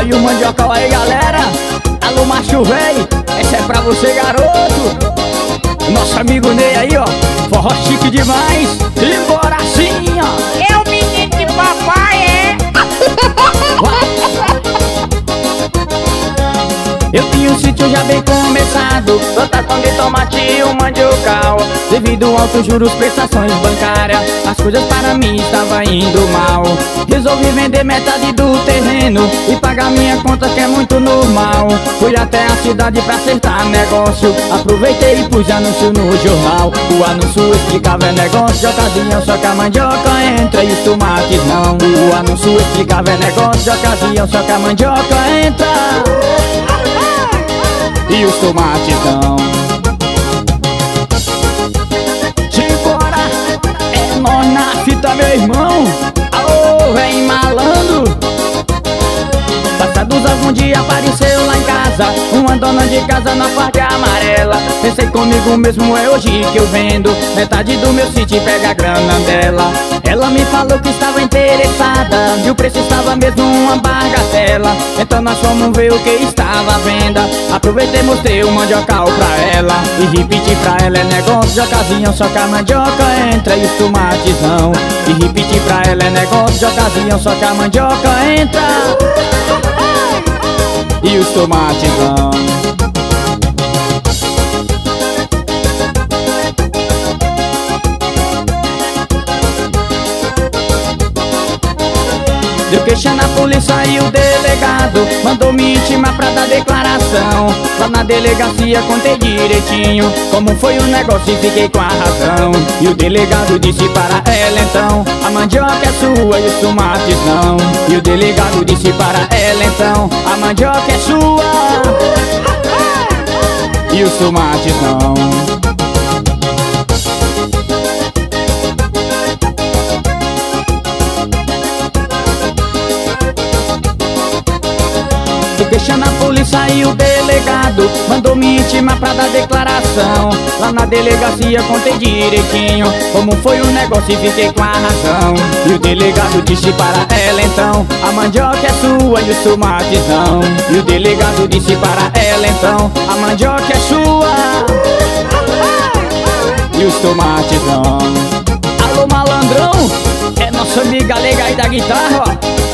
e o mandiocal aí, galera. Alô, macho véi, essa é pra você, garoto. Nosso amigo Ney aí, ó, forró chique demais. E bora assim, ó. É o menino de papai, é? Eu tinha um sítio já bem começado, plantação de tomate e um mandiocal. Devido ao altos juros, prestações bancárias, as coisas para mim estavam indo mal. Resolvi vender metade do terreno e pagar minha conta, que é muito normal. Fui até a cidade pra acertar negócio, aproveitei e pus anúncio no jornal. O anúncio explicava negócio de ocasião, só que a mandioca entra e os tomates não. O anúncio explicava negócio de ocasião, só que a mandioca entra e os tomates não. Simbora, é nós na fita, meu irmão. Alô, vem malandro. Passados algum dia apareceu lá em casa uma dona de casa na parte amarela. Pensei comigo mesmo, é hoje que eu vendo metade do meu sítio e pega a grana dela. Ela me falou que estava interessada e o preço estava mesmo uma bagatela. Então nós fomos ver o que estava à venda. Aproveitei e mostrei o mandiocal pra ela e repeti pra ela, é negócio de ocasião, só que a mandioca entra e os tomates não. E repeti pra ela, é negócio de ocasião, só que a mandioca entra e os tomates não. Deu queixa na polícia e o delegado mandou me intimar pra dar declaração. Lá na delegacia contei direitinho como foi o negócio e fiquei com a razão. E o delegado disse para ela então, a mandioca é sua e os tomates não. E o delegado disse para ela então, a mandioca é sua e os tomates não. Queixando a polícia e o delegado mandou me intimar pra dar declaração. Lá na delegacia contei direitinho como foi o negócio e fiquei com a razão. E o delegado disse para ela então, a mandioca é sua e os tomates não. E o delegado disse para ela então, a mandioca é sua e os tomates não. Alô, malandrão, é nossa amiga Lega aí da guitarra, ó.